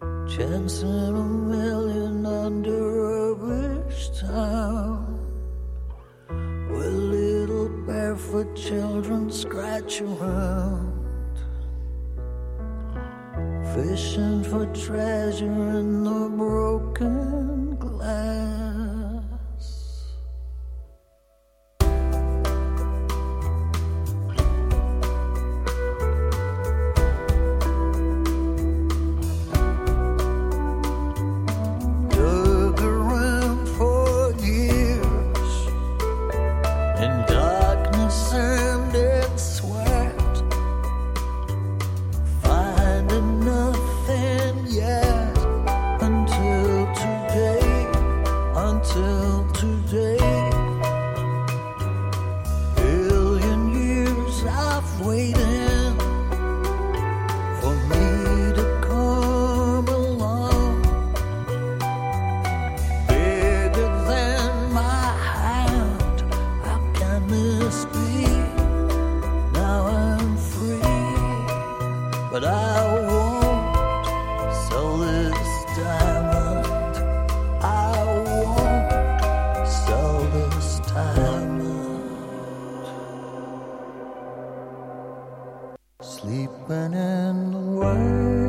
Chance in a million under a rich town, where little barefoot children scratch around, fishing for treasure in the broken glass. Sleeping in the world.